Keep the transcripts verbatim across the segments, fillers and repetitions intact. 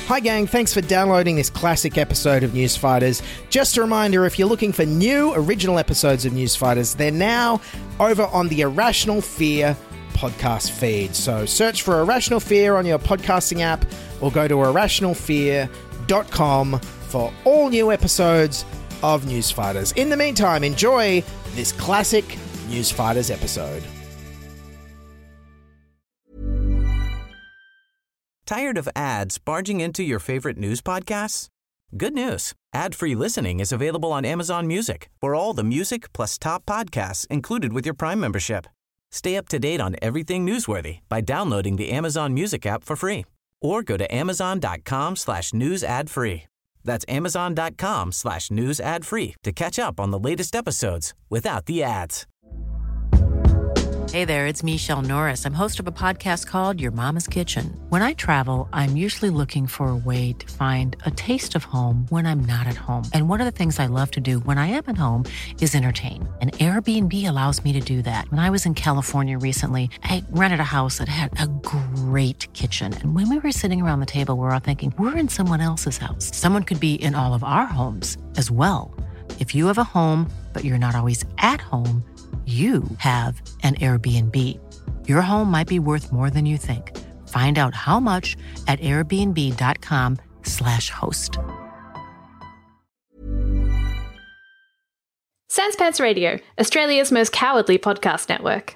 Hi gang, thanks for downloading this classic episode of Newsfighters. Just a reminder, if you're looking for new original episodes of Newsfighters, they're now over on the Irrational Fear podcast feed. So search for Irrational Fear on your podcasting app or go to irrational fear dot com for all new episodes of Newsfighters. In the meantime, enjoy this classic Newsfighters episode. Tired of ads barging into your favorite news podcasts? Good news. Ad-free listening is available on Amazon Music for all the music plus top podcasts included with your Prime membership. Stay up to date on everything newsworthy by downloading the Amazon Music app for free or go to amazon.com slash news ad free. That's amazon.com slash news ad free to catch up on the latest episodes without the ads. Hey there, it's Michelle Norris. I'm host of a podcast called Your Mama's Kitchen. When I travel, I'm usually looking for a way to find a taste of home when I'm not at home. And one of the things I love to do when I am at home is entertain. And Airbnb allows me to do that. When I was in California recently, I rented a house that had a great kitchen. And when we were sitting around the table, we were all thinking, we're in someone else's house. Someone could be in all of our homes as well. If you have a home, but you're not always at home, you have an Airbnb. Your home might be worth more than you think. Find out how much at airbnb.com slash host. Sans Pants Radio, Australia's most cowardly podcast network.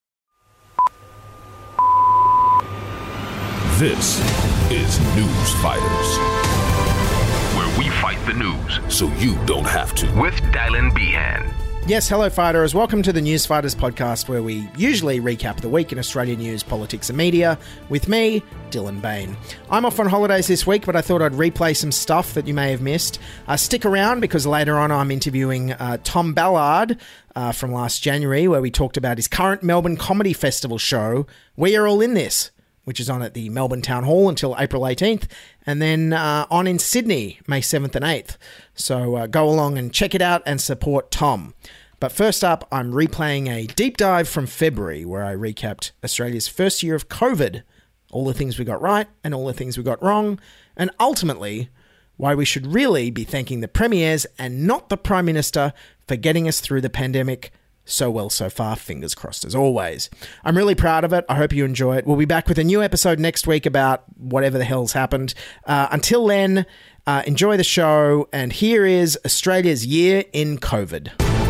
This is Newsfighters, where we fight the news so you don't have to. With Dylan Behan. Yes, hello fighters. Welcome to the Newsfighters podcast, where we usually recap the week in Australian news, politics and media with me, Dylan Bain. I'm off on holidays this week, but I thought I'd replay some stuff that you may have missed. Uh, stick around because later on I'm interviewing uh, Tom Ballard uh, from last January, where we talked about his current Melbourne Comedy Festival show, We Are All In This, which is on at the Melbourne Town Hall until April eighteenth, and then uh, on in Sydney, May seventh and eighth. So uh, go along and check it out and support Tom. But first up, I'm replaying a deep dive from February where I recapped Australia's first year of COVID, all the things we got right and all the things we got wrong, and ultimately why we should really be thanking the premiers and not the Prime Minister for getting us through the pandemic so well so far, fingers crossed as always. I'm really proud of it. I hope you enjoy it. We'll be back with a new episode next week about whatever the hell's happened. Uh, until then, uh, enjoy the show, and here is Australia's year in COVID.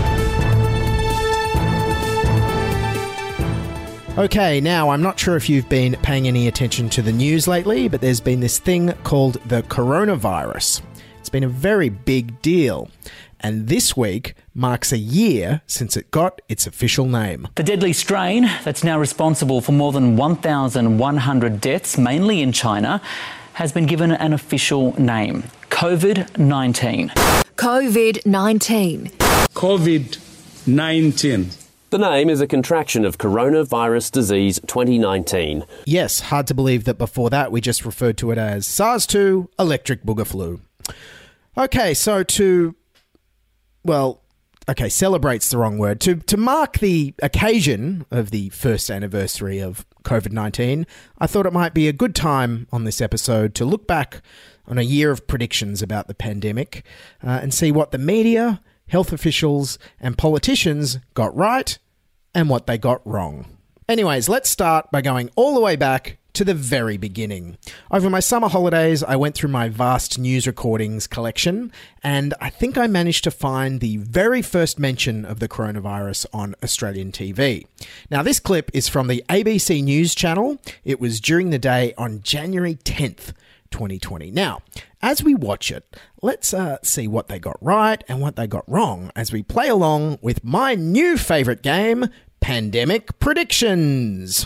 Okay, now I'm not sure if you've been paying any attention to the news lately, but there's been this thing called the coronavirus. It's been a very big deal. And this week marks a year since it got its official name. The deadly strain that's now responsible for more than one thousand one hundred deaths, mainly in China, has been given an official name: COVID nineteen. COVID nineteen. COVID nineteen. The name is a contraction of Coronavirus Disease twenty nineteen. Yes, hard to believe that before that we just referred to it as SARS two electric booger flu. Okay, so to... Well, okay, celebrate's the wrong word. To to mark the occasion of the first anniversary of COVID nineteen, I thought it might be a good time on this episode to look back on a year of predictions about the pandemic uh, and see what the media, health officials and politicians got right and what they got wrong. Anyways, let's start by going all the way back to the very beginning. Over my summer holidays, I went through my vast news recordings collection, and I think I managed to find the very first mention of the coronavirus on Australian T V. Now, this clip is from the A B C News channel. It was during the day on January tenth, twenty twenty. Now, as we watch it, let's uh, see what they got right and what they got wrong as we play along with my new favourite game, Pandemic Predictions.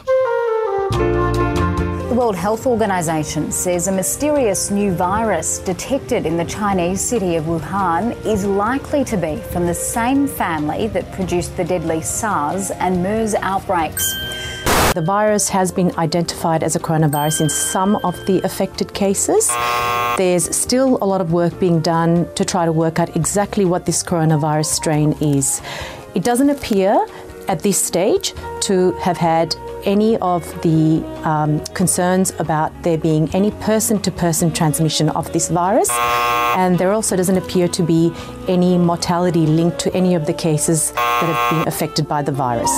The World Health Organization says a mysterious new virus detected in the Chinese city of Wuhan is likely to be from the same family that produced the deadly SARS and MERS outbreaks. The virus has been identified as a coronavirus in some of the affected cases. There's still a lot of work being done to try to work out exactly what this coronavirus strain is. It doesn't appear at this stage to have had any of the um, concerns about there being any person-to-person transmission of this virus, and there also doesn't appear to be any mortality linked to any of the cases that have been affected by the virus.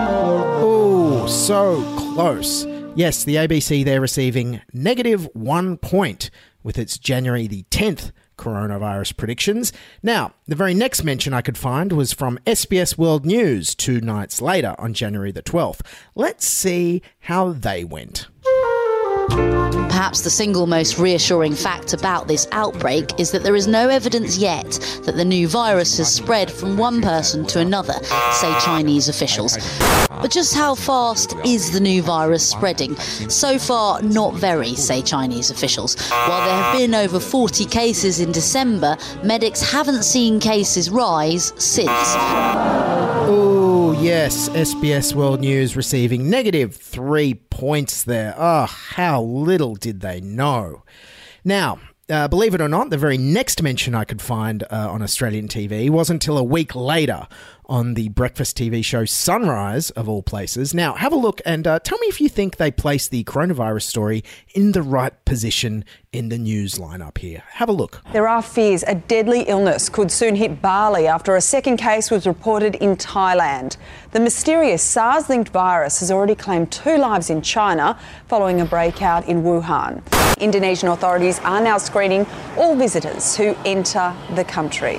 Oh, so close. Yes, the A B C there receiving negative one point with its January the tenth coronavirus predictions. Now, the very next mention I could find was from S B S World News two nights later on January the twelfth. Let's see how they went. Perhaps the single most reassuring fact about this outbreak is that there is no evidence yet that the new virus has spread from one person to another, say Chinese officials. But just how fast is the new virus spreading? So far, not very, say Chinese officials. While there have been over forty cases in December, medics haven't seen cases rise since. Oh, yes, S B S World News receiving negative three points there. Oh, how little did they know. Now, uh, believe it or not, the very next mention I could find uh, on Australian T V wasn't until a week later on the breakfast T V show Sunrise, of all places. Now, have a look and uh, tell me if you think they placed the coronavirus story in the right position in the news lineup here. Have a look. There are fears a deadly illness could soon hit Bali after a second case was reported in Thailand. The mysterious SARS-linked virus has already claimed two lives in China following a breakout in Wuhan. Indonesian authorities are now screening all visitors who enter the country.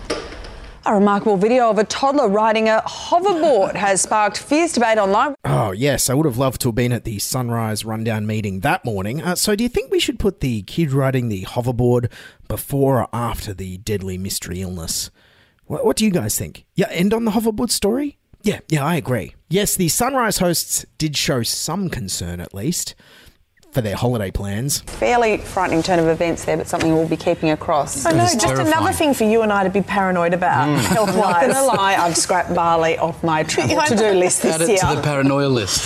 A remarkable video of a toddler riding a hoverboard has sparked fierce debate online. Oh, yes, I would have loved to have been at the Sunrise Rundown meeting that morning. Uh, so do you think we should put the kid riding the hoverboard before or after the deadly mystery illness? What, what do you guys think? Yeah, end on the hoverboard story? Yeah, yeah, I agree. Yes, the Sunrise hosts did show some concern, at least, for their holiday plans. Fairly frightening turn of events there, but something we'll be keeping across. I know, just terrifying. Another thing for you and I to be paranoid about, mm. health-wise. I'm not going to lie, I've scrapped Bali off my travel to-do list this Add it year. to the paranoia list.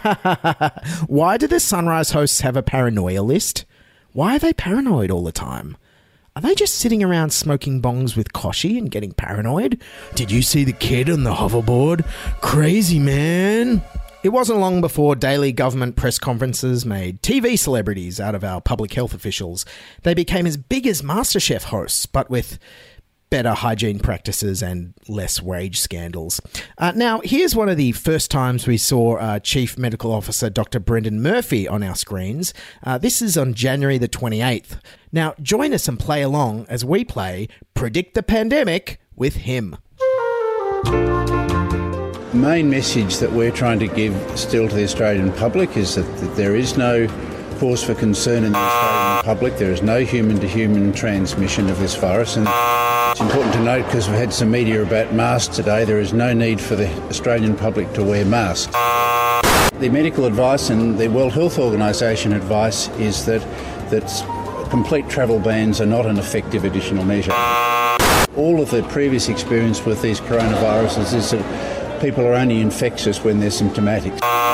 Why do the Sunrise hosts have a paranoia list? Why are they paranoid all the time? Are they just sitting around smoking bongs with Koshi and getting paranoid? Did you see the kid on the hoverboard? Crazy, man. It wasn't long before daily government press conferences made T V celebrities out of our public health officials. They became as big as MasterChef hosts, but with better hygiene practices and less wage scandals. Uh, now, here's one of the first times we saw uh, Chief Medical Officer Doctor Brendan Murphy on our screens. Uh, this is on January the twenty-eighth. Now, join us and play along as we play Predict the Pandemic with him. The main message that we're trying to give still to the Australian public is that, that there is no cause for concern in the Australian public. There is no human-to-human transmission of this virus. And it's important to note, because we've had some media about masks today, there is no need for the Australian public to wear masks. The medical advice and the World Health Organisation advice is that, that complete travel bans are not an effective additional measure. All of the previous experience with these coronaviruses is that people are only infectious when they're symptomatic.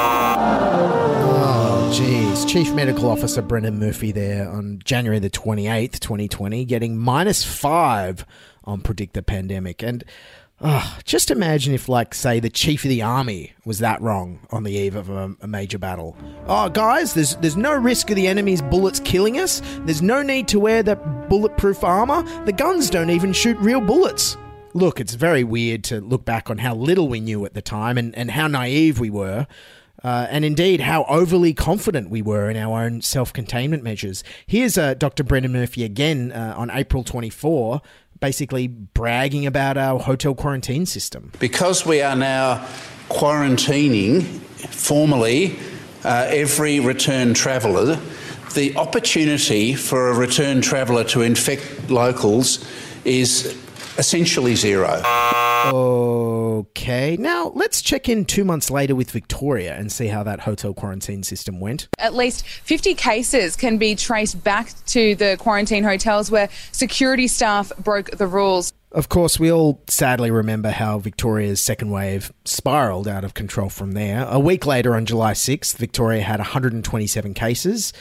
Oh, geez. Chief Medical Officer Brendan Murphy there on January the twenty-eighth, twenty twenty, getting minus five on Predict the Pandemic. And oh, just imagine if, like, say, the Chief of the Army was that wrong on the eve of a, a major battle. Oh, guys, there's there's no risk of the enemy's bullets killing us. There's no need to wear that bulletproof armour. The guns don't even shoot real bullets. Look, it's very weird to look back on how little we knew at the time and, and how naive we were, uh, and indeed how overly confident we were in our own self-containment measures. Here's uh, Doctor Brendan Murphy again uh, on April twenty-fourth, basically bragging about our hotel quarantine system. Because we are now quarantining formally uh, every return traveller, the opportunity for a return traveller to infect locals is essentially zero. Okay, now let's check in two months later with Victoria and see how that hotel quarantine system went. At least fifty cases can be traced back to the quarantine hotels where security staff broke the rules. Of course, we all sadly remember how Victoria's second wave spiralled out of control from there. A week later, on July sixth, Victoria had one hundred twenty-seven cases.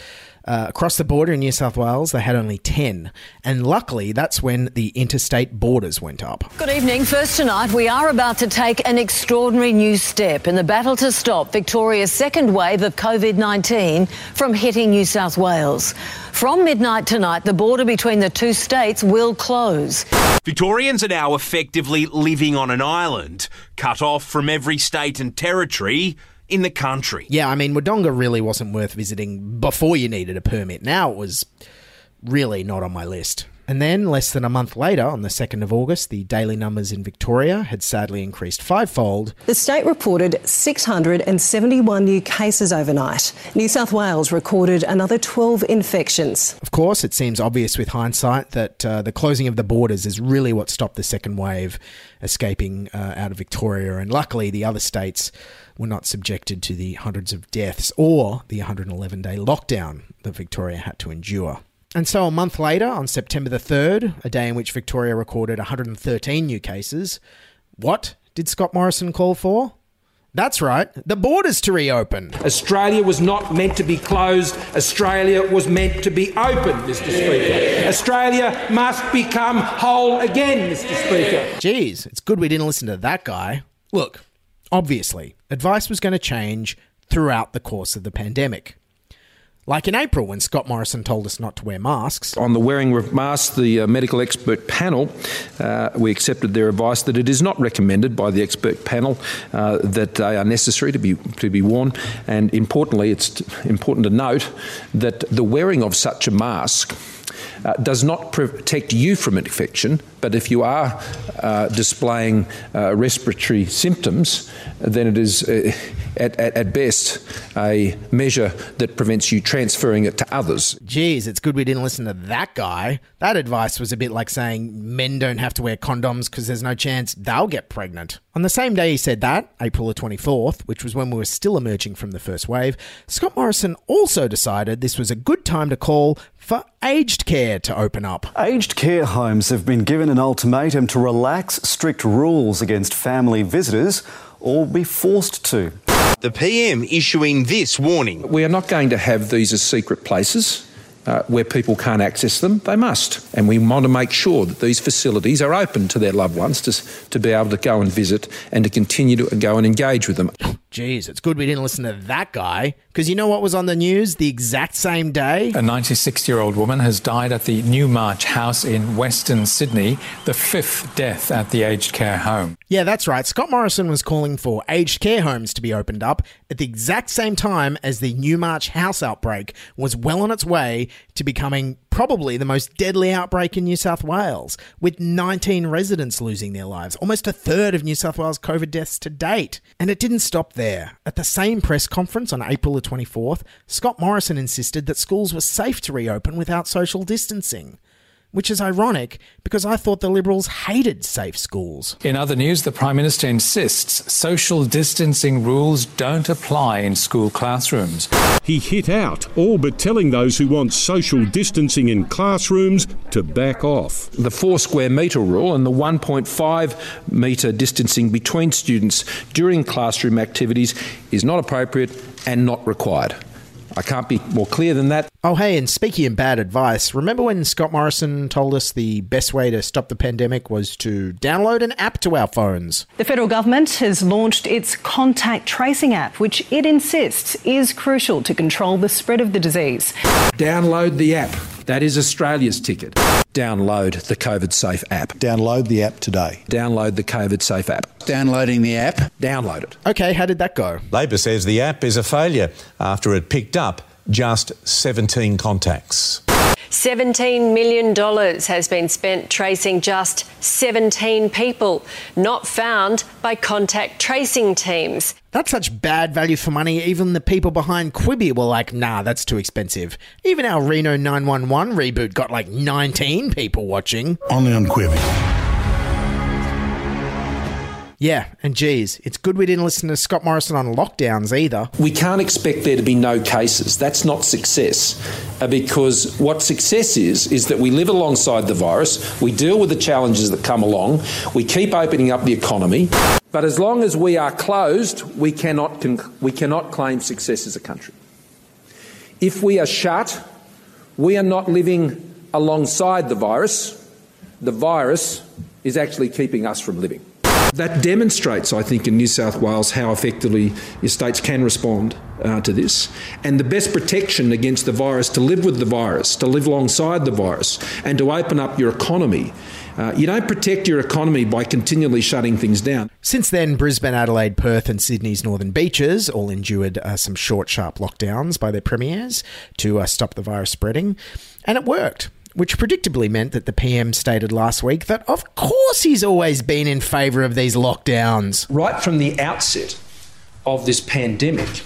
Uh, across the border in New South Wales, they had only ten. And luckily, that's when the interstate borders went up. Good evening. First tonight, we are about to take an extraordinary new step in the battle to stop Victoria's second wave of COVID nineteen from hitting New South Wales. From midnight tonight, the border between the two states will close. Victorians are now effectively living on an island, cut off from every state and territory in the country. Yeah, I mean, Wodonga really wasn't worth visiting before you needed a permit. Now it was really not on my list. And then, less than a month later, on the second of August, the daily numbers in Victoria had sadly increased fivefold. The state reported six hundred seventy-one new cases overnight. New South Wales recorded another twelve infections. Of course, it seems obvious with hindsight that uh, the closing of the borders is really what stopped the second wave escaping uh, out of Victoria. And luckily, the other states were not subjected to the hundreds of deaths or the one hundred eleven day lockdown that Victoria had to endure. And so a month later, on September the third, a day in which Victoria recorded one hundred thirteen new cases, what did Scott Morrison call for? That's right, the borders to reopen. Australia was not meant to be closed. Australia was meant to be open, Mister Speaker. Australia must become whole again, Mister Speaker. Geez, it's good we didn't listen to that guy. Look, obviously, advice was going to change throughout the course of the pandemic. Like in April, when Scott Morrison told us not to wear masks. On the wearing of masks, the uh, medical expert panel, uh, we accepted their advice that it is not recommended by the expert panel uh, that they are necessary to be to be worn. And importantly, it's important to note that the wearing of such a mask Uh, does not protect you from infection, but if you are uh, displaying uh, respiratory symptoms, then it is uh, at, at, at best a measure that prevents you transferring it to others. Geez, it's good we didn't listen to that guy. That advice was a bit like saying men don't have to wear condoms because there's no chance they'll get pregnant. On the same day he said that, April the twenty-fourth, which was when we were still emerging from the first wave, Scott Morrison also decided this was a good time to call for aged care to open up. Aged care homes have been given an ultimatum to relax strict rules against family visitors or be forced to. The P M issuing this warning. We are not going to have these as secret places uh, where people can't access them. They must. And we want to make sure that these facilities are open to their loved ones to, to be able to go and visit and to continue to go and engage with them. Jeez, it's good we didn't listen to that guy. Because you know what was on the news the exact same day? A ninety-six-year-old woman has died at the Newmarch house in Western Sydney, the fifth death at the aged care home. Yeah, that's right. Scott Morrison was calling for aged care homes to be opened up at the exact same time as the Newmarch house outbreak was well on its way to becoming probably the most deadly outbreak in New South Wales, with nineteen residents losing their lives, almost a third of New South Wales COVID deaths to date. And it didn't stop there. At the same press conference on April the twenty-fourth, Scott Morrison insisted that schools were safe to reopen without social distancing. Which is ironic because I thought the Liberals hated safe schools. In other news, the Prime Minister insists social distancing rules don't apply in school classrooms. He hit out, all but telling those who want social distancing in classrooms to back off. The four square metre rule and the one point five metre distancing between students during classroom activities is not appropriate and not required. I can't be more clear than that. Oh, hey, and speaking of bad advice, remember when Scott Morrison told us the best way to stop the pandemic was to download an app to our phones? The federal government has launched its contact tracing app, which it insists is crucial to control the spread of the disease. Download the app. That is Australia's ticket. Download the COVID Safe app. Download the app today. Download the COVID Safe app. Downloading the app. Download it. Okay, how did that go? Labor says the app is a failure after it picked up just seventeen contacts. seventeen million dollars has been spent tracing just seventeen people not found by contact tracing teams. That's such bad value for money, even the people behind Quibi were like, nah, that's too expensive. Even our Reno nine one one reboot got like nineteen people watching. Only on Quibi. Yeah, and geez, it's good we didn't listen to Scott Morrison on lockdowns either. We can't expect there to be no cases. That's not success. Uh, because what success is, is that we live alongside the virus, we deal with the challenges that come along, we keep opening up the economy, but as long as we are closed, we cannot, we cannot claim success as a country. If we are shut, We are not living alongside the virus. The virus is actually keeping us from living. That demonstrates, I think, in New South Wales how effectively your states can respond uh, to this. And the best protection against the virus, to live with the virus, to live alongside the virus, and to open up your economy. Uh, you don't protect your economy by continually shutting things down. Since then, Brisbane, Adelaide, Perth and Sydney's northern beaches all endured uh, some short, sharp lockdowns by their premiers to uh, stop the virus spreading. And it worked, which predictably meant that the P M stated last week that of course he's always been in favour of these lockdowns. Right from the outset of this pandemic,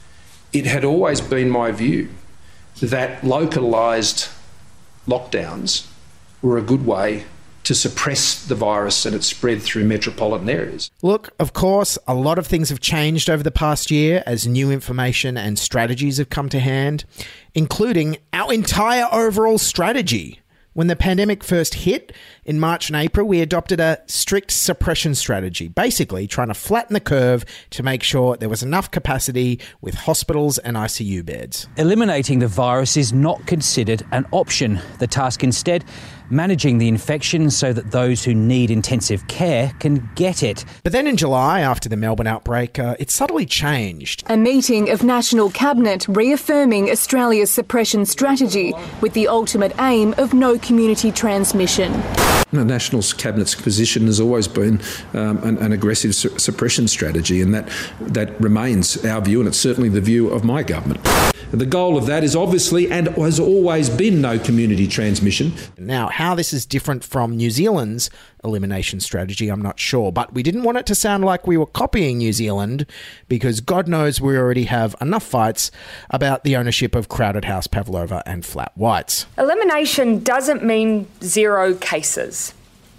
it had always been my view that localised lockdowns were a good way to suppress the virus and its spread through metropolitan areas. Look, of course, a lot of things have changed over the past year as new information and strategies have come to hand, including our entire overall strategy. When the pandemic first hit in March and April, we adopted a strict suppression strategy, basically trying to flatten the curve to make sure there was enough capacity with hospitals and I C U beds. Eliminating the virus is not considered an option. The task instead, managing the infection so that those who need intensive care can get it. But then in July, after the Melbourne outbreak, uh, it subtly changed. A meeting of National Cabinet reaffirming Australia's suppression strategy with the ultimate aim of no community transmission. The National Cabinet's position has always been um, an, an aggressive su- suppression strategy, and that, that remains our view, and it's certainly the view of my government. The goal of that is obviously and has always been no community transmission. Now, how this is different from New Zealand's elimination strategy, I'm not sure, but we didn't want it to sound like we were copying New Zealand because God knows we already have enough fights about the ownership of Crowded House, Pavlova and Flat Whites. Elimination doesn't mean zero cases.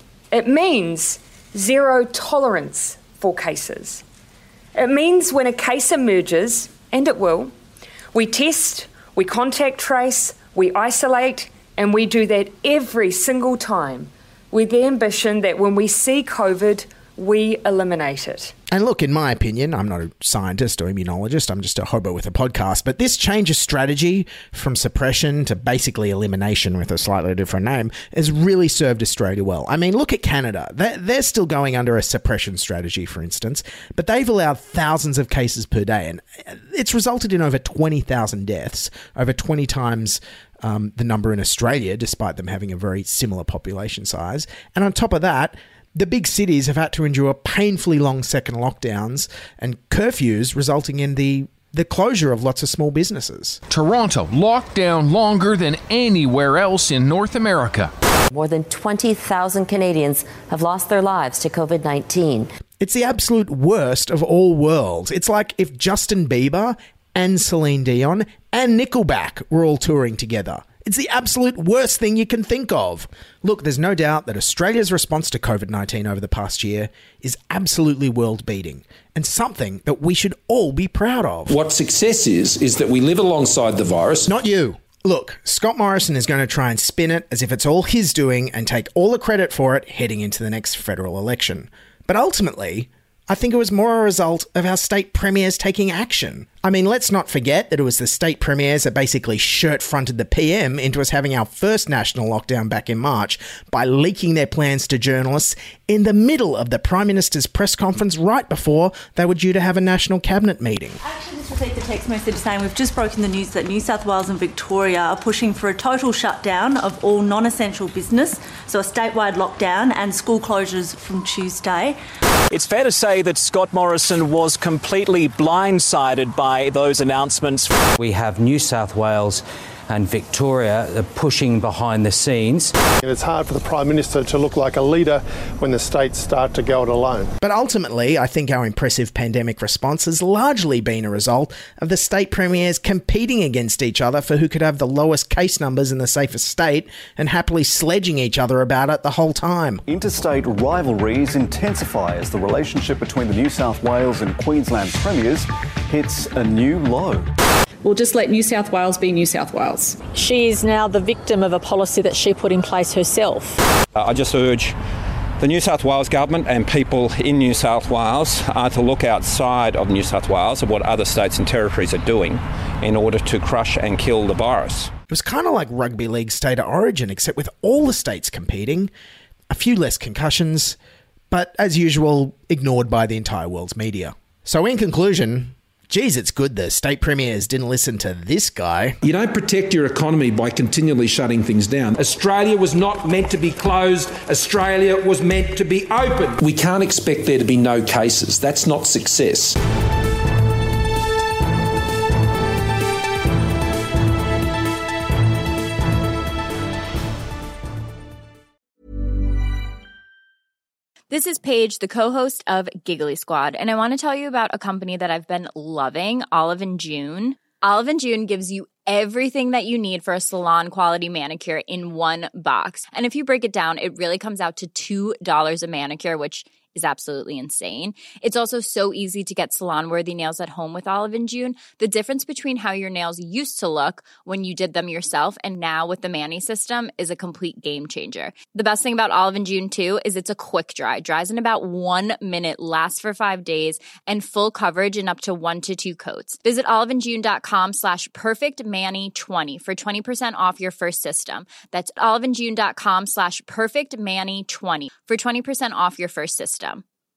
It means zero tolerance for cases. It means when a case emerges, and it will, we test, we contact trace, we isolate, and we do that every single time with the ambition that when we see COVID, we eliminate it. And look, in my opinion, I'm not a scientist or immunologist, I'm just a hobo with a podcast, but this change of strategy from suppression to basically elimination with a slightly different name has really served Australia well. I mean, look at Canada. They're, they're still going under a suppression strategy, for instance, but they've allowed thousands of cases per day, and it's resulted in over twenty thousand deaths, over twenty times um, the number in Australia, despite them having a very similar population size. And on top of that, the big cities have had to endure painfully long second lockdowns and curfews, resulting in the the closure of lots of small businesses. Toronto locked down longer than anywhere else in North America. More than twenty thousand Canadians have lost their lives to COVID nineteen. It's the absolute worst of all worlds. It's like if Justin Bieber and Celine Dion and Nickelback were all touring together. It's the absolute worst thing you can think of. Look, there's no doubt that Australia's response to COVID nineteen over the past year is absolutely world-beating and something that we should all be proud of. What success is, is that we live alongside the virus. Not you. Look, Scott Morrison is going to try and spin it as if it's all his doing and take all the credit for it heading into the next federal election. But ultimately, I think it was more a result of our state premiers taking action. I mean, let's not forget that it was the state premiers that basically shirt-fronted the P M into us having our first national lockdown back in March by leaking their plans to journalists in the middle of the Prime Minister's press conference right before they were due to have a national cabinet meeting. I actually just received the text message saying we've just broken the news that New South Wales and Victoria are pushing for a total shutdown of all non-essential business, so a statewide lockdown and school closures from Tuesday. It's fair to say that Scott Morrison was completely blindsided by those announcements. We have New South Wales and Victoria pushing behind the scenes. It's hard for the Prime Minister to look like a leader when the states start to go it alone. But ultimately, I think our impressive pandemic response has largely been a result of the state premiers competing against each other for who could have the lowest case numbers in the safest state and happily sledging each other about it the whole time. Interstate rivalries intensify as the relationship between the New South Wales and Queensland premiers hits a new low. We'll just let New South Wales be New South Wales. She is now the victim of a policy that she put in place herself. Uh, I just urge the New South Wales government and people in New South Wales are to look outside of New South Wales of what other states and territories are doing in order to crush and kill the virus. It was kind of like Rugby League State of Origin, except with all the states competing, a few less concussions, but as usual, ignored by the entire world's media. So in conclusion, geez, it's good the state premiers didn't listen to this guy. You don't protect your economy by continually shutting things down. Australia was not meant to be closed. Australia was meant to be open. We can't expect there to be no cases. That's not success. This is Paige, the co-host of Giggly Squad, and I want to tell you about a company that I've been loving, Olive and June. Olive and June gives you everything that you need for a salon-quality manicure in one box. And if you break it down, it really comes out to two dollars a manicure, which is absolutely insane. It's also so easy to get salon-worthy nails at home with Olive and June. The difference between how your nails used to look when you did them yourself and now with the Mani system is a complete game changer. The best thing about Olive and June, too, is it's a quick dry. Dries in about one minute, lasts for five days, and full coverage in up to one to two coats. Visit oliveandjune.com slash perfectmani20 for twenty percent off your first system. That's oliveandjune.com slash perfectmani20 for twenty percent off your first system.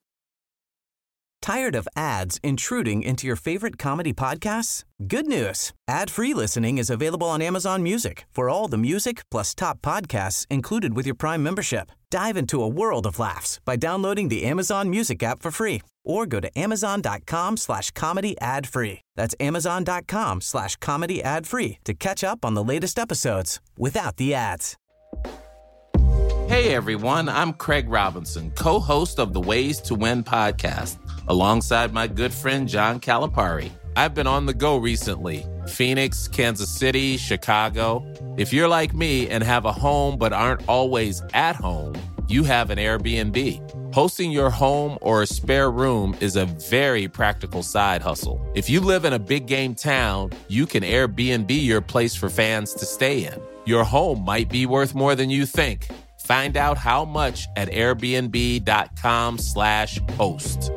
Tired of ads intruding into your favorite comedy podcasts? Good news. Ad-free listening is available on Amazon Music for all the music plus top podcasts included with your Prime membership. Dive into a world of laughs by downloading the Amazon Music app for free or go to amazon.com slash comedy ad free. That's amazon.com slash comedy ad free to catch up on the latest episodes without the ads. Hey everyone, I'm Craig Robinson, co-host of the Ways to Win podcast, alongside my good friend John Calipari. I've been on the go recently. Phoenix, Kansas City, Chicago. If you're like me and have a home but aren't always at home, you have an Airbnb. Hosting your home or a spare room is a very practical side hustle. If you live in a big game town, you can Airbnb your place for fans to stay in. Your home might be worth more than you think. Find out how much at airbnb.com slash host.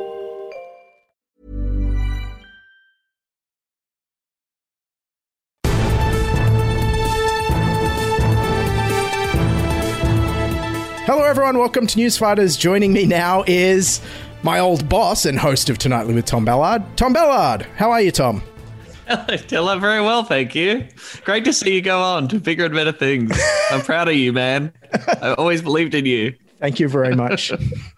Hello everyone, welcome to Newsfighters. Joining me now is my old boss and host of Tonightly with Tom Ballard. Tom Ballard, how are you, Tom? Hello, Dylan. Very well, thank you. Great to see you go on to bigger and better things. I'm proud of you, man. I always believed in you. Thank you very much.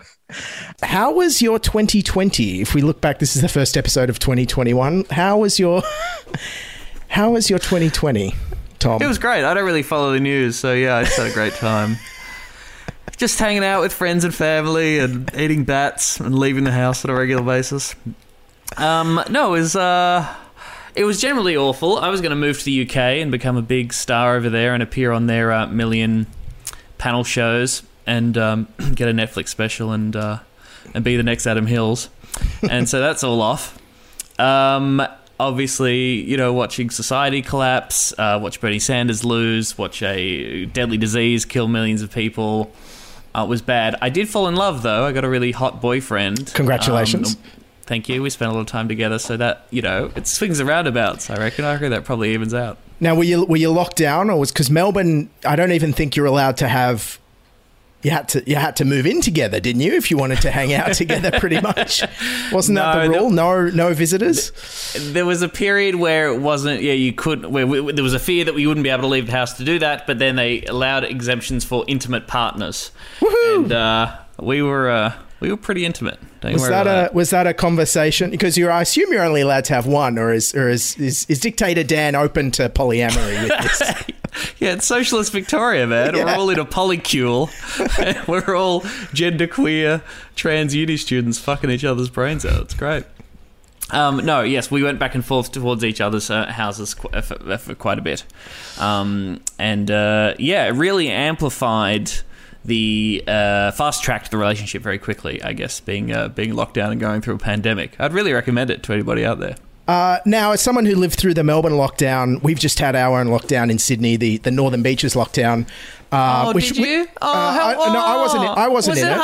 How was your twenty twenty? If we look back, this is the first episode of twenty twenty-one. How was your How was your twenty twenty, Tom? It was great. I don't really follow the news, so yeah, I just had a great time. Just hanging out with friends and family and eating bats and leaving the house on a regular basis. Um, no, it was... Uh, It was generally awful. I was going to move to the U K and become a big star over there and appear on their uh, million panel shows and um, get a Netflix special and uh, and be the next Adam Hills. And so that's all off. Um, obviously, you know, watching society collapse, uh, watch Bernie Sanders lose, watch a deadly disease kill millions of people. Uh, it was bad. I did fall in love, though. I got a really hot boyfriend. Congratulations. Um, Thank you. We spent a lot of time together, so that, you know, it swings and roundabouts, I reckon. I reckon that probably evens out. Now, were you were you locked down, or was because Melbourne? I don't even think you're allowed to have. You had to you had to move in together, didn't you? If you wanted to hang out together, pretty much, wasn't that no, the rule? No, no visitors. There was a period where it wasn't. Yeah, you couldn't. Where we, there was a fear that we wouldn't be able to leave the house to do that, but then they allowed exemptions for intimate partners. Woohoo! And uh, we were. Uh, We were pretty intimate. Don't was that a that. was that a conversation? Because you're, I assume you're only allowed to have one, or is or is is, is Dictator Dan open to polyamory with this? Yeah, it's socialist Victoria, man. Yeah. We're all in a polycule. We're all genderqueer trans uni students fucking each other's brains out. It's great. Um, no, yes, we went back and forth towards each other's uh, houses qu- for, for quite a bit, um, and uh, yeah, it really amplified the uh, fast-tracked the relationship very quickly, I guess, being uh, being locked down and going through a pandemic. I'd really recommend it to anybody out there. Uh, now, as someone who lived through the Melbourne lockdown, we've just had our own lockdown in Sydney, the, the Northern Beaches lockdown. Uh, oh, which, did you? We, uh, oh, how, I, no, I wasn't. In, I wasn't was in it. it. hard?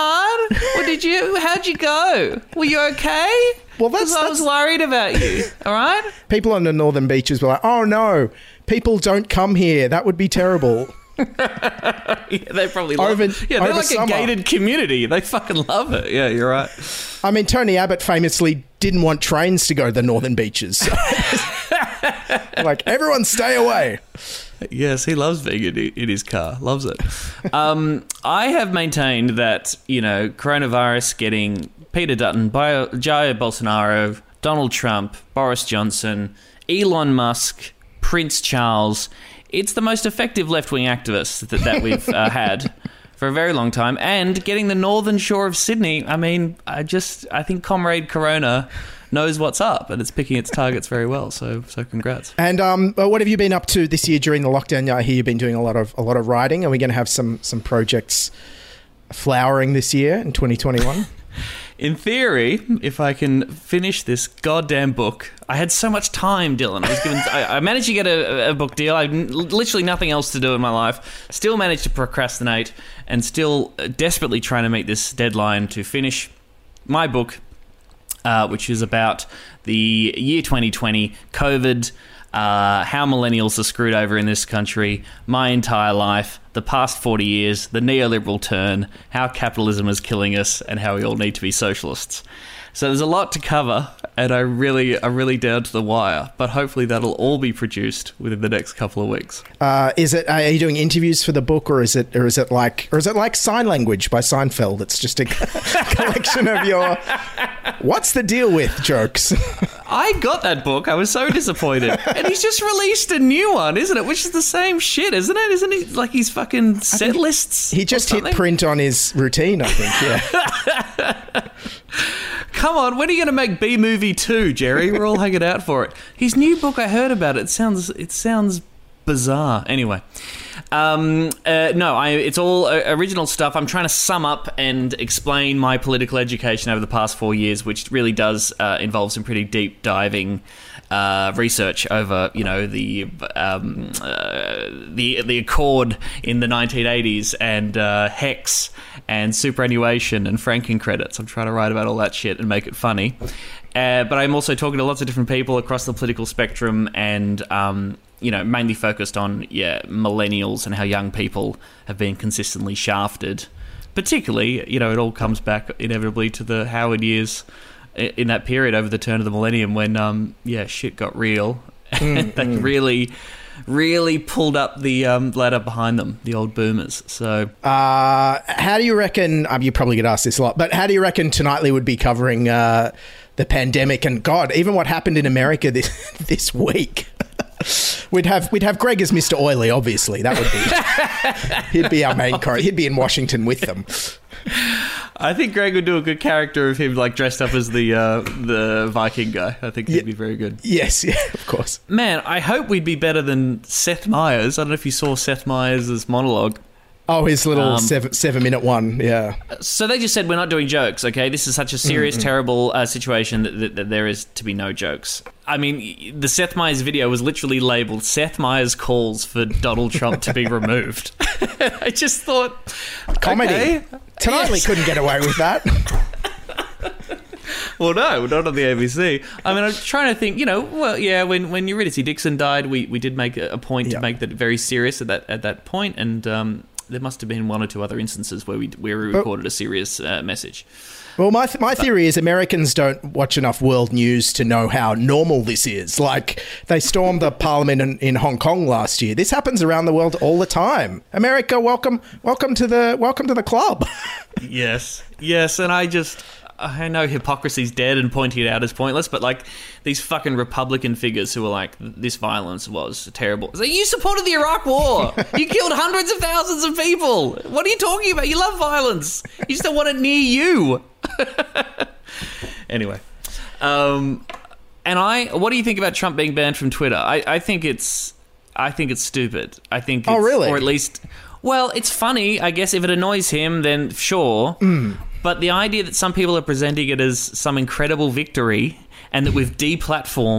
Or did you? How'd you go? Were you okay? Well, that's, 'Cause I was worried about you. All right. People on the northern beaches were like, "Oh no, people don't come here. That would be terrible." Yeah, they probably love Over- it. Yeah, they're over like summer. a gated community. They fucking love it. Yeah, you're right. I mean, Tony Abbott famously didn't want trains to go to the northern beaches. So like, everyone stay away. Yes, he loves being in, in his car. Loves it. Um, I have maintained that, you know, coronavirus getting Peter Dutton, Bio, Jair Bolsonaro, Donald Trump, Boris Johnson, Elon Musk, Prince Charles, it's the most effective left-wing activists that, that we've uh, had for a very long time. And getting the northern shore of Sydney, I mean, I just, I think Comrade Corona knows what's up and it's picking its targets very well. So, so congrats. And um, what have you been up to this year during the lockdown? I hear you've been doing a lot of a lot of writing. Are we going to have some some projects flowering this year in twenty twenty-one? In theory, if I can finish this goddamn book, I had so much time, Dylan. I was given, I, I managed to get a, a book deal. I had literally nothing else to do in my life. Still managed to procrastinate, and still desperately trying to meet this deadline to finish my book, uh, which is about the year twenty twenty, COVID, uh, how millennials are screwed over in this country, my entire life, the past forty years, the neoliberal turn, how capitalism is killing us, and how we all need to be socialists. So there's a lot to cover, and I really, I'm really down to the wire. But hopefully that'll all be produced within the next couple of weeks. Uh, is it? Are you doing interviews for the book, or is it? Or is it like? Or is it like Sign Language by Seinfeld? It's just a collection of your "What's the deal with" jokes. I got that book. I was so disappointed. And he's just released a new one, isn't it? Which is the same shit, isn't it? Isn't he? Like his fucking set lists. He just hit print on his routine, I think. Yeah. Come on, when are you going to make B Movie two, Jerry? We're all hanging out for it. His new book, I heard about it. It sounds, it sounds bizarre. Anyway, um, uh, no, I, it's all uh, original stuff. I'm trying to sum up and explain my political education over the past four years, which really does uh, involve some pretty deep diving uh, research over, you know, the um, uh, the the Accord in the nineteen eighties and uh, Hex and superannuation and franking credits. I'm trying to write about all that shit and make it funny. Uh, but I'm also talking to lots of different people across the political spectrum and, um, you know, mainly focused on, yeah, millennials and how young people have been consistently shafted. Particularly, you know, it all comes back inevitably to the Howard years in that period over the turn of the millennium when, um, yeah, shit got real. Mm, they mm. really... really pulled up the um, ladder behind them, the old boomers. So, uh, how do you reckon? Um, you probably get asked this a lot, but how do you reckon Tonightly would be covering uh, the pandemic and God, even what happened in America this this week? We'd have we'd have Greg as Mister Oily, obviously. That would be he'd be our main character. He'd be in Washington with them. I think Greg would do a good character of him, like dressed up as the uh, the Viking guy. I think he'd Yeah. be very good. Yes, yeah, of course. Man, I hope we'd be better than Seth Meyers. I don't know if you saw Seth Meyers' monologue. Oh, his little Um, seven seven minute one, yeah. So they just said, we're not doing jokes, okay? This is such a serious, Mm-mm. terrible uh, situation that, that, that there is to be no jokes. I mean, the Seth Meyers video was literally labelled Seth Meyers calls for Donald Trump to be removed. I just thought... Comedy. Okay, Tonightly yes. couldn't get away with that. Well, no, not on the A B C. I mean, I'm trying to think, you know, well, yeah, when, when Eurydice Dixon died, we, we did make a, a point Yeah. to make that very serious at that at that point, and um, there must have been one or two other instances where we where we But- recorded a serious uh, message. Well, my th- my theory is Americans don't watch enough world news to know how normal this is. Like, they stormed the parliament in, in Hong Kong last year. This happens around the world all the time. America, welcome, welcome to the welcome to the club. Yes, yes, and I just... I know hypocrisy's dead and pointing it out is pointless, but like these fucking Republican figures who are like, this violence was terrible. It's like, you supported the Iraq War. You killed hundreds of thousands of people. What are you talking about? You love violence. You just don't want it near you. Anyway, um, and I, what do you think about Trump being banned from Twitter? I, I think it's, I think it's stupid. I think, it's, Oh, really? or at least, well, it's funny. I guess if it annoys him, then sure. Mm. But the idea that some people are presenting it as some incredible victory and that we've deplatformed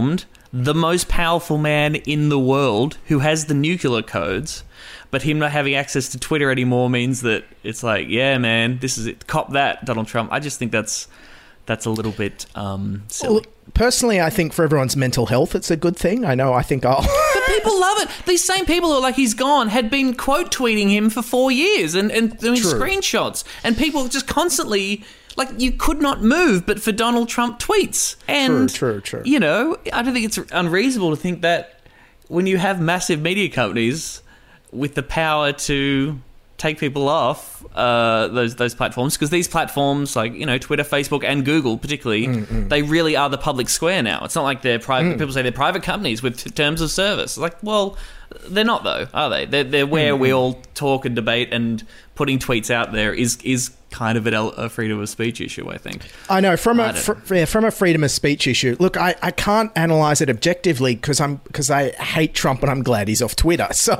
the most powerful man in the world who has the nuclear codes, but him not having access to Twitter anymore means that it's like, yeah, man, this is it. Cop that, Donald Trump. I just think that's that's a little bit um, silly. Well, personally, I think for everyone's mental health, it's a good thing. I know, I think I'll... But people love it. These same people who are like, he's gone, had been quote tweeting him for four years and, and doing True. screenshots. And people just constantly... Like, you could not move but for Donald Trump tweets. And, true, true, true. You know, I don't think it's unreasonable to think that when you have massive media companies with the power to take people off uh, those those platforms, because these platforms, like, you know, Twitter, Facebook, and Google particularly, Mm-mm. they really are the public square now. It's not like they're private. Mm. People say they're private companies with t- terms of service. Like, well, they're not, though, are they? They're, they're where Mm-mm. we all talk and debate, and putting tweets out there is is kind of a freedom of speech issue, I think. I know, from I a don't fr- yeah, from a freedom of speech issue. Look, I, I can't analyse it objectively because I'm because I hate Trump and I'm glad he's off Twitter. So,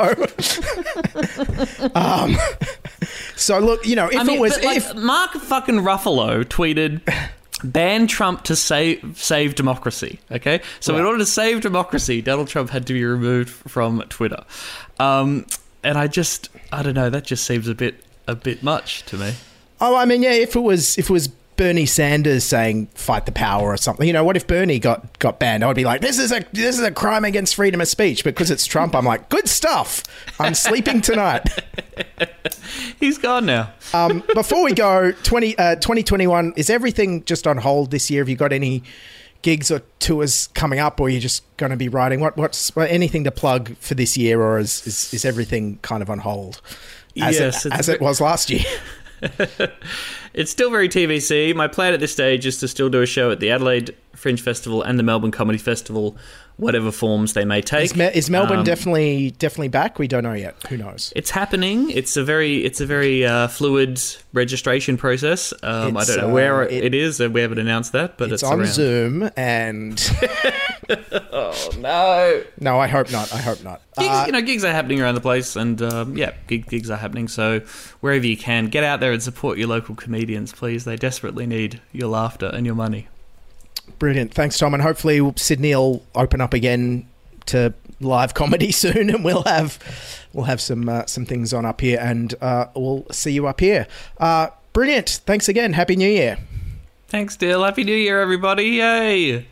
um, so look, you know, if I mean, it was but, like, if Mark fucking Ruffalo tweeted, ban Trump to save save democracy. Okay, so Right. in order to save democracy, Donald Trump had to be removed from Twitter. Um, and I just, I don't know, that just seems a bit a bit much to me. oh, I mean, yeah, if it was if it was Bernie Sanders saying fight the power or something, you know, what if Bernie got got banned? I would be like, this is a this is a crime against freedom of speech. Because it's Trump, I'm like, good stuff. I'm sleeping tonight. He's gone now. Um, before we go, twenty, uh, twenty twenty-one, is everything just on hold this year? Have you got any gigs or tours coming up, or are you just going to be writing? What what's what, anything to plug for this year, or is is, is everything kind of on hold as, Yes, it, it's as a it bit- was last year? It's still very T V C. My plan at this stage is to still do a show at the Adelaide Fringe Festival and the Melbourne Comedy Festival, whatever forms they may take. Is, Me- is Melbourne Um, definitely definitely back? We don't know yet. Who knows? It's happening. It's a very it's a very uh, fluid registration process. Um, I It's, don't know uh, where it- it is. We haven't announced that, but It's it's, on around. Zoom, and Oh no! no, I hope not. I hope not. Gigs, Uh, you know, gigs are happening around the place, and um, yeah, gig, gigs are happening. So wherever you can, get out there and support your local comedians, please. They desperately need your laughter and your money. Brilliant. Thanks, Tom. And hopefully Sydney will open up again to live comedy soon, and we'll have we'll have some uh, some things on up here, and uh, we'll see you up here. Uh, brilliant. Thanks again. Happy New Year. Thanks, Dill. Happy New Year, everybody. Yay!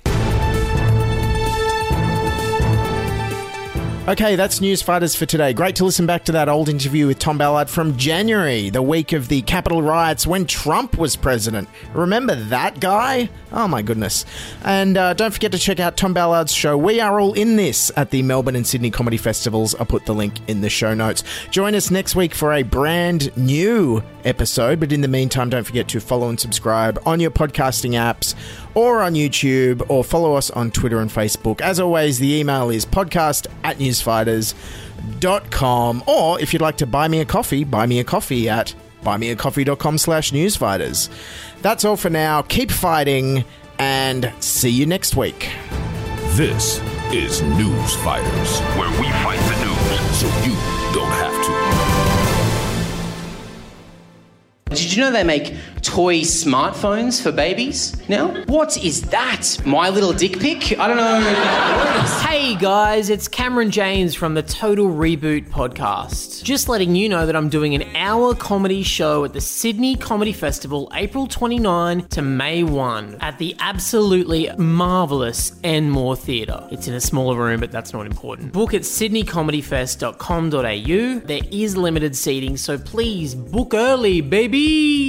Okay, that's News Fighters for today. Great to listen back to that old interview with Tom Ballard from January, the week of the Capitol riots when Trump was president. Remember that guy? Oh my goodness. And uh, don't forget to check out Tom Ballard's show, We Are All In This, at the Melbourne and Sydney Comedy Festivals. I'll put the link in the show notes. Join us next week for a brand new episode, but in the meantime, don't forget to follow and subscribe on your podcasting apps or on YouTube, or follow us on Twitter and Facebook. As always, the email is podcast at newsfighters dot com, or if you'd like to buy me a coffee, buy me a coffee at buymeacoffee.com slash newsfighters. That's all for now. Keep fighting, and see you next week. This is News Fighters, where we fight the news so you don't have to. Did you know they make toy smartphones for babies now? What is that? My little dick pic? I don't know. Hey guys, it's Cameron James from the Total Reboot podcast. Just letting you know that I'm doing an hour comedy show at the Sydney Comedy Festival, April twenty-ninth to May first, at the absolutely marvellous Enmore Theatre. It's in a smaller room, but that's not important. Book at sydney comedy fest dot com dot a u. There is limited seating, so please book early, baby!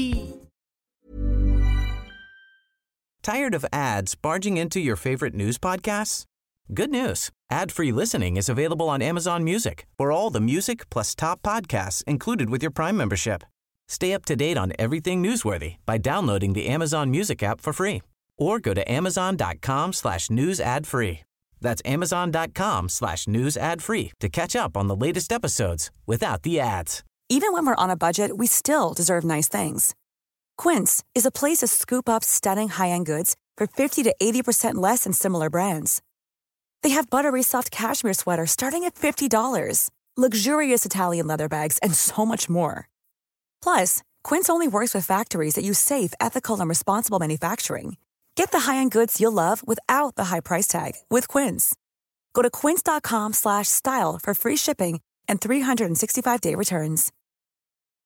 Tired of ads barging into your favorite news podcasts? Good news. Ad-free listening is available on Amazon Music for all the music plus top podcasts included with your Prime membership. Stay up to date on everything newsworthy by downloading the Amazon Music app for free or go to amazon.com slash news ad free. That's amazon.com slash news ad free to catch up on the latest episodes without the ads. Even when we're on a budget, we still deserve nice things. Quince is a place to scoop up stunning high-end goods for fifty to eighty percent less than similar brands. They have buttery soft cashmere sweaters starting at fifty dollars, luxurious Italian leather bags, and so much more. Plus, Quince only works with factories that use safe, ethical, and responsible manufacturing. Get the high-end goods you'll love without the high price tag with Quince. Go to quince.com slash style for free shipping and three sixty-five day returns.